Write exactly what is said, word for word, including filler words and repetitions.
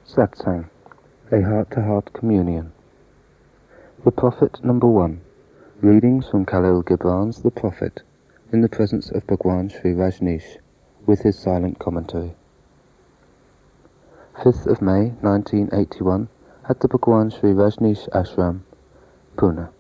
Satsang, a heart-to-heart communion. The Prophet number one. Readings from Khalil Gibran's The Prophet, in the presence of Bhagwan Sri Rajneesh, with his silent commentary. fifth of May nineteen eighty-one, at the Bhagwan Sri Rajneesh Ashram, Pune.